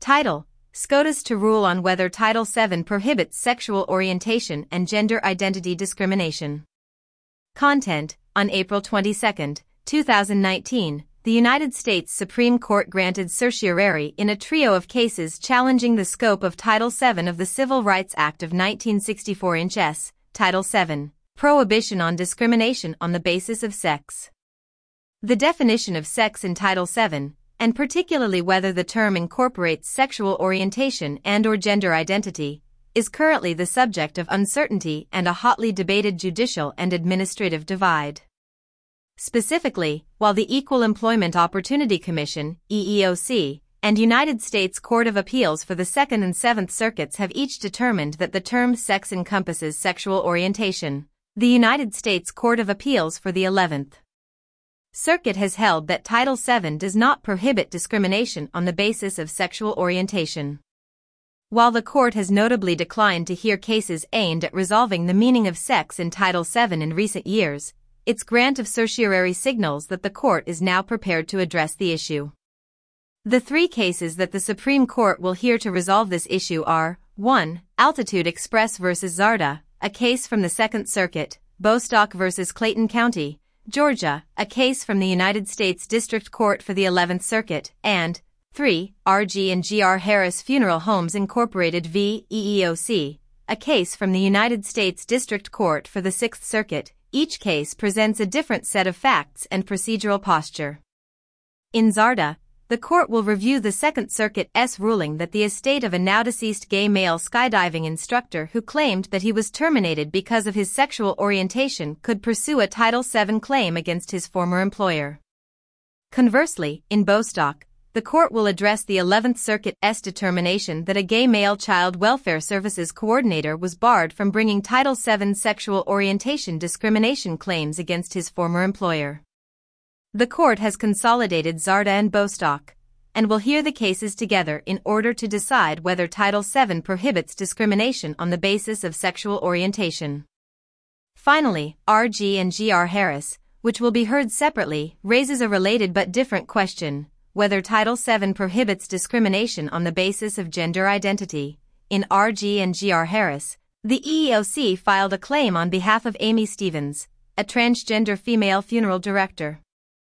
Title: SCOTUS to rule on whether Title VII prohibits sexual orientation and gender identity discrimination. Content: On April 22, 2019, the United States Supreme Court granted certiorari in a trio of cases challenging the scope of Title VII of the Civil Rights Act of 1964 Title VII, Prohibition on Discrimination on the Basis of Sex. The definition of sex in Title VII, and particularly whether the term incorporates sexual orientation and/or gender identity, is currently the subject of uncertainty and a hotly debated judicial and administrative divide. Specifically, while the Equal Employment Opportunity Commission, EEOC, and United States Court of Appeals for the Second and Seventh Circuits have each determined that the term sex encompasses sexual orientation, the United States Court of Appeals for the 11th Circuit has held that Title VII does not prohibit discrimination on the basis of sexual orientation. While the court has notably declined to hear cases aimed at resolving the meaning of sex in Title VII in recent years, its grant of certiorari signals that the court is now prepared to address the issue. The three cases that the Supreme Court will hear to resolve this issue are: 1. Altitude Express v. Zarda, a case from the Second Circuit; Bostock v. Clayton County, Georgia, a case from the United States District Court for the 11th Circuit; and 3. R.G.&Gr. Harris Funeral Homes Incorporated v. EEOC, a case from the United States District Court for the 6th Circuit. Each case presents a different set of facts and procedural posture. In Zarda, the court will review the Second Circuit's ruling that the estate of a now-deceased gay male skydiving instructor who claimed that he was terminated because of his sexual orientation could pursue a Title VII claim against his former employer. Conversely, in Bostock, the court will address the 11th Circuit's determination that a gay male child welfare services coordinator was barred from bringing Title VII sexual orientation discrimination claims against his former employer. The court has consolidated Zarda and Bostock, and will hear the cases together in order to decide whether Title VII prohibits discrimination on the basis of sexual orientation. Finally, R.G.&Gr. Harris, which will be heard separately, raises a related but different question: whether Title VII prohibits discrimination on the basis of gender identity. In R.G.&Gr. Harris, the EEOC filed a claim on behalf of Amy Stevens, a transgender female funeral director.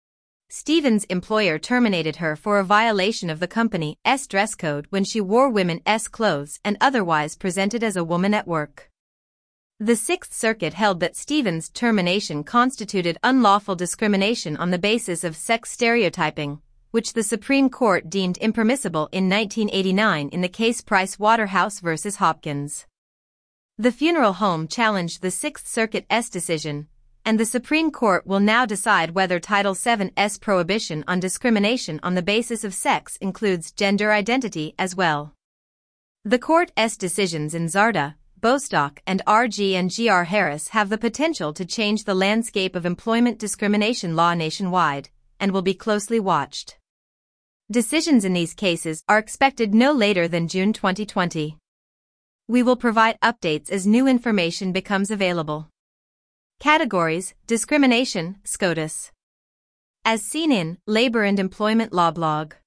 Stevens' employer terminated her for a violation of the company's dress code when she wore women's clothes and otherwise presented as a woman at work. The Sixth Circuit held that Stevens' termination constituted unlawful discrimination on the basis of sex stereotyping, which the Supreme Court deemed impermissible in 1989 in the case Price Waterhouse v. Hopkins. The funeral home challenged the Sixth Circuit's decision, and the Supreme Court will now decide whether Title VII's prohibition on discrimination on the basis of sex includes gender identity as well. The court's decisions in Zarda, Bostock, and R.G.&Gr. Harris have the potential to change the landscape of employment discrimination law nationwide, and will be closely watched. Decisions in these cases are expected no later than June 2020. We will provide updates as new information becomes available. Categories: Discrimination, SCOTUS. As seen in Labor and Employment Law blog.